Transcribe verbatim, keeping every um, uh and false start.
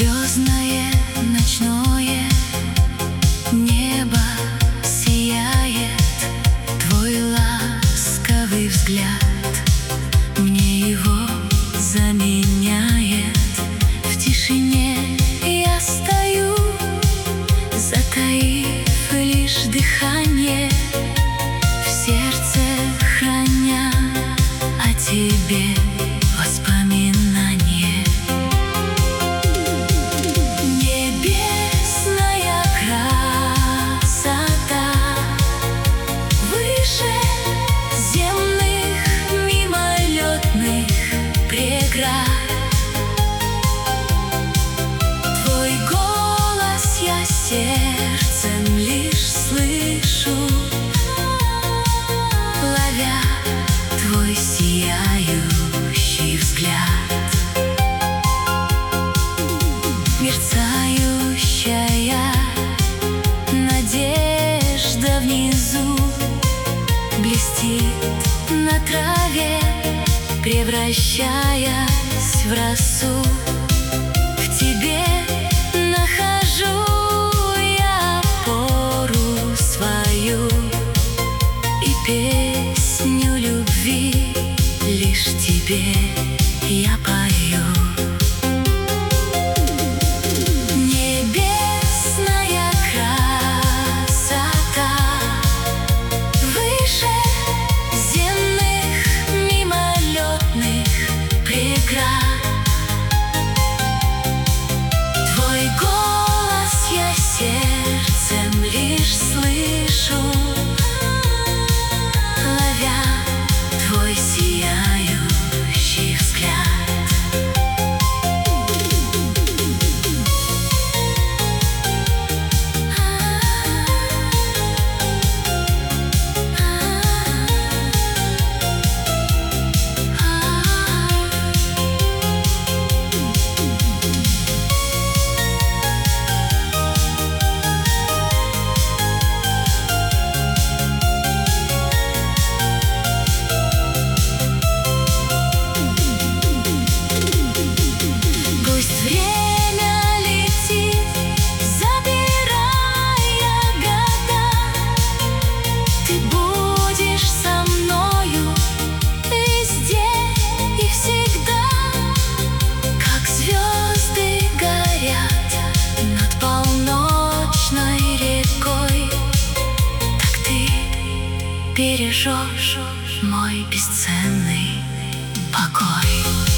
Звездное ночное небо сияет, твой ласковый взгляд мне его заменяет. В тишине я стою, затаив лишь дыхание, в сердце храня о тебе воспоминания. Небесная красота выше земных мимолетных преград. Твой голос я сердцем лишь слышу, ловя твой сияющий взгляд. Мерцающая надежда внизу блестит на траве, превращаясь в росу. В тебе нахожу я опору свою, и песню любви лишь тебе я пою. Твой голос я сердцем лишь слышу, ловя твой сияющий взгляд. Бережешь мой бесценный покой.